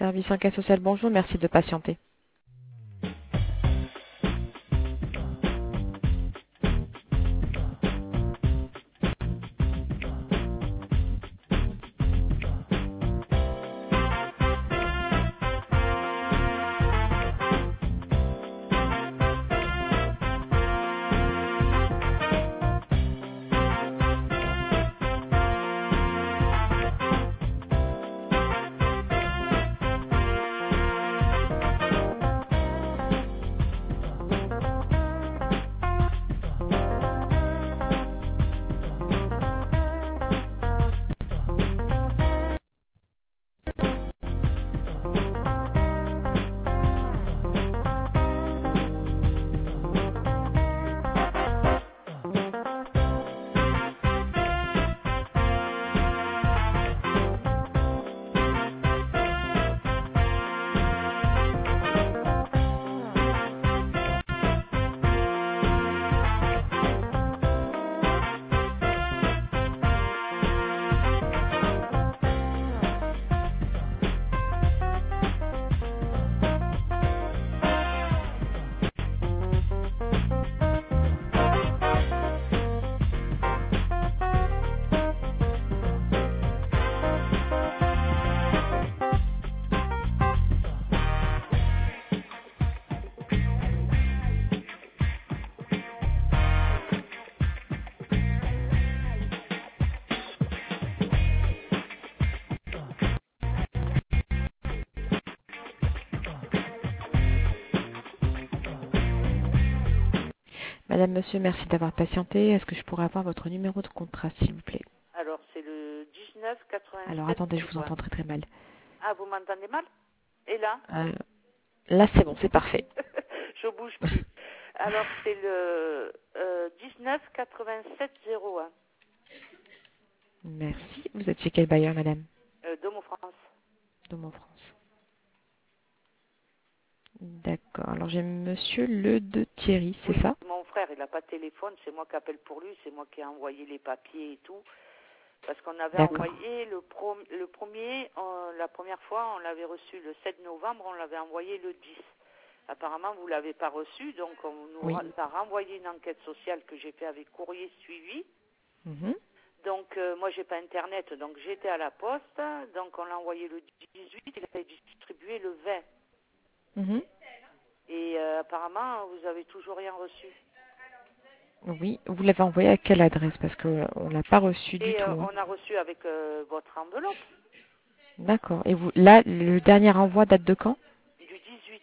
Service enquête sociale, bonjour, merci de patienter. Madame, monsieur, merci d'avoir patienté. Est-ce que je pourrais avoir votre numéro de contrat, s'il vous plaît? Alors, c'est le 19 Alors, 87. attendez, je vous entends très très mal. Ah, vous m'entendez mal? Et là? Là, c'est bon, c'est parfait. Je bouge plus. Alors, c'est le 19 87 01. Merci. Vous êtes chez quel bailleur, madame? Domo France. Domo France. D'accord. Alors, j'ai monsieur Le de Thierry, c'est Oui, ça? mon frère, il n'a pas de téléphone. C'est moi qui appelle pour lui. C'est moi qui ai envoyé les papiers et tout. Parce qu'on avait D'accord. envoyé le premier, la première fois, on l'avait reçu le 7 novembre, on l'avait envoyé le 10. Apparemment, vous ne l'avez pas reçu, donc on nous a renvoyé une enquête sociale que j'ai fait avec courrier suivi. Mhm. Donc, moi, j'ai pas Internet, donc j'étais à la poste. Donc, on l'a envoyé le 18, il a été distribué le 20. Mhm. Et apparemment, vous avez toujours rien reçu. Oui, vous l'avez envoyé à quelle adresse? Parce qu'on ne l'a pas reçu du Et tout. Hein. on a reçu avec votre enveloppe D'accord. Et vous, là, le dernier envoi date de quand? du 18.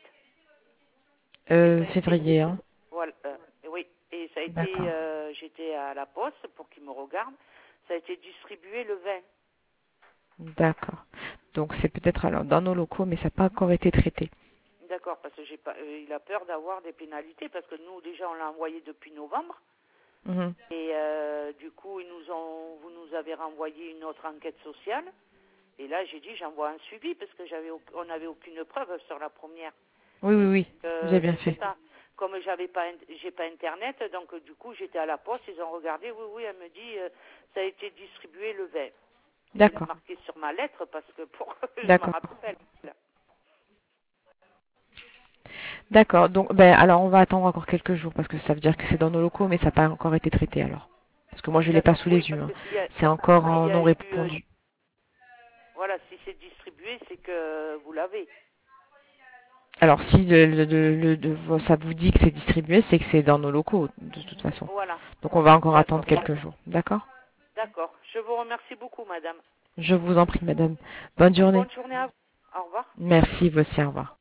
Février. Hein. Voilà, oui. Et ça a été, D'accord. j'étais à la poste pour qu'il me regarde. Ça a été distribué le 20. D'accord. Donc c'est peut-être alors dans nos locaux, mais ça n'a pas encore été traité. D'accord, parce que j'ai pas, il a peur d'avoir des pénalités parce que nous déjà on l'a envoyé depuis novembre. Mhm. Et du coup vous nous avez renvoyé une autre enquête sociale. Et là j'ai dit j'envoie un suivi parce que on n'avait aucune preuve sur la première. Oui, oui, oui. Vous avez bien C'est fait. ça. Comme j'ai pas internet, donc du coup j'étais à la poste, ils ont regardé, oui, elle me dit ça a été distribué le 20. Je l'ai D'accord. marqué sur ma lettre parce que pour je me D'accord. rappelle. D'accord. Donc, ben, alors on va attendre encore quelques jours parce que ça veut dire que c'est dans nos locaux, mais ça n'a pas encore été traité alors. Parce que moi je l'ai pas D'accord. sous Oui, les yeux. parce Hein. que C'est encore s'il en y a non eu, répondu. voilà, si c'est distribué, c'est que vous l'avez. Alors si ça vous dit que c'est distribué, c'est que c'est dans nos locaux de toute façon. Voilà. Donc on va encore attendre D'accord. quelques jours. D'accord? D'accord. Je vous remercie beaucoup, madame. Je vous en prie, madame. Bonne journée. Bonne journée à vous. Au revoir. Merci, vous aussi, au revoir.